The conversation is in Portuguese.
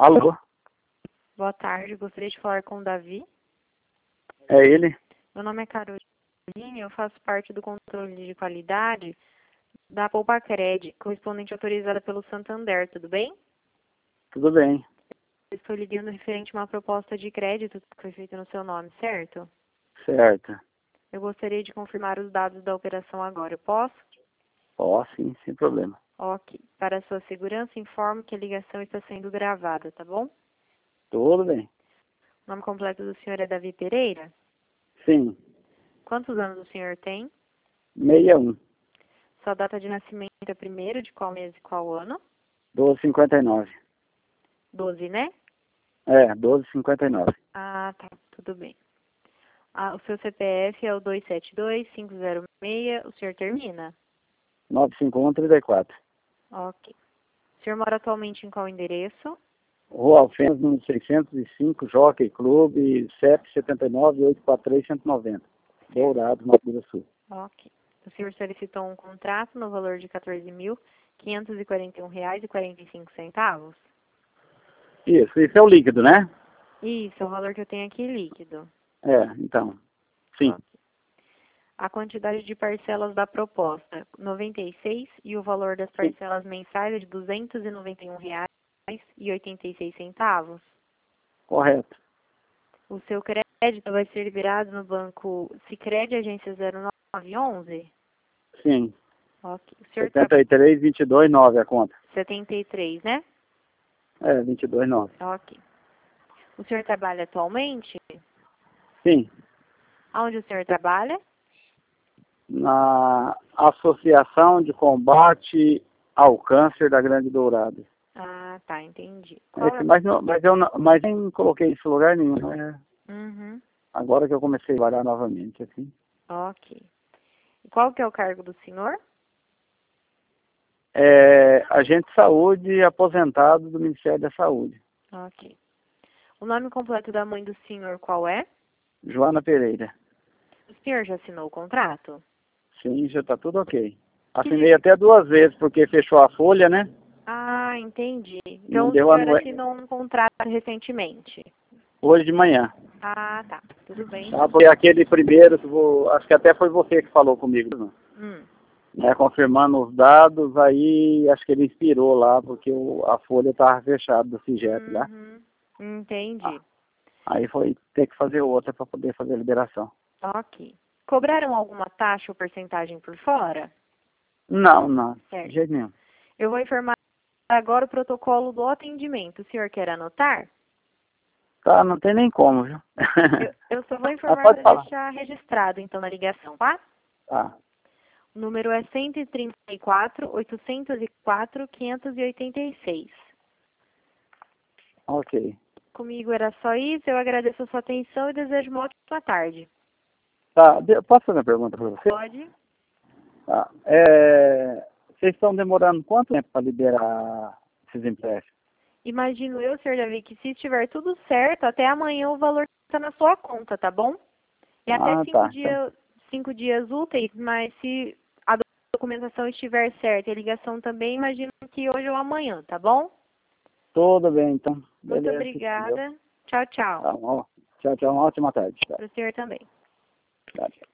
Alô? Boa tarde, gostaria de falar com o Davi. É ele? Meu nome é Carolina, eu faço parte do controle de qualidade da Poupa-Cred, correspondente autorizada pelo Santander, tudo bem? Tudo bem. Estou ligando referente a uma proposta de crédito que foi feita no seu nome, certo? Certo. Eu gostaria de confirmar os dados da operação agora, eu posso? Ó, sim, sem problema. Ok. Para sua segurança, informo que a ligação está sendo gravada, tá bom? Tudo bem. O nome completo do senhor é Davi Pereira? Sim. Quantos anos o senhor tem? 61. Sua data de nascimento é primeiro de qual mês e qual ano? 12,59. 12, né? É, 12,59. Ah, tá. Tudo bem. O seu CPF é o 272-506. O senhor termina? 951-34. Ok. O senhor mora atualmente em qual endereço? Rua Alfenas, número 605, Jockey Clube, CEP 79-843-190. Dourado, Mato Grosso do Sul. Ok. O senhor solicitou um contrato no valor de R$ 14.541,45? Isso é o líquido, né? Isso, é o valor que eu tenho aqui líquido. É, então. Sim. Ok. A quantidade de parcelas da proposta, 96, e o valor das Sim. parcelas mensais é de R$ 291,86. Correto. O seu crédito vai ser liberado no banco Sicredi, agência 0911? Sim. Ok. O senhor 73,22,9 a conta. 73, né? É, 22,9. Ok. O senhor trabalha atualmente? Sim. Onde o senhor trabalha? Na Associação de Combate ao Câncer da Grande Dourada. Ah, tá, entendi. Mas nem coloquei isso em lugar nenhum, né? Uhum. Agora que eu comecei a trabalhar novamente, assim. Ok. E qual que é o cargo do senhor? É agente de saúde aposentado do Ministério da Saúde. Ok. O nome completo da mãe do senhor qual é? Joana Pereira. O senhor já assinou o contrato? Sim, já está tudo ok. Que Assinei dia? até 2 vezes, porque fechou a folha, né? Ah, entendi. Não Então o deu senhor a assinou um contrato recentemente? hoje de manhã. Ah, tá. Tudo bem, Tá? então. Foi aquele primeiro, acho que até foi você que falou comigo, Hum. né, confirmando os dados, aí acho que ele inspirou lá, porque a folha estava fechada do CIGEP lá. Uhum. Entendi. Aí foi ter que fazer outra para poder fazer a liberação. Ok. Cobraram alguma taxa ou porcentagem por fora? Não, de Certo. jeito nenhum. Eu vou informar agora o protocolo do atendimento. O senhor quer anotar? Tá, não tem nem como, viu? Eu só vou Ah, informar pode para falar. deixar registrado, então, na ligação, tá? Tá, O número é 134-804-586. ok. Comigo era só isso. Eu agradeço a sua atenção e desejo uma ótima tarde. Tá, posso fazer uma pergunta para você? Pode? Tá. Vocês estão demorando quanto tempo para liberar esses empréstimos? Imagino eu, senhor Davi, que se estiver tudo certo, até amanhã o valor está na sua conta, tá bom? E até Ah, tá. Então, 5 dias úteis, mas se a documentação estiver certa e a ligação também, imagino que hoje ou amanhã, tá bom? tudo bem, então. Muito Beleza, entendeu? obrigada. Tchau, tchau. Tá, ó. Tchau, uma ótima tarde. Tchau. Para o senhor também. Tchau.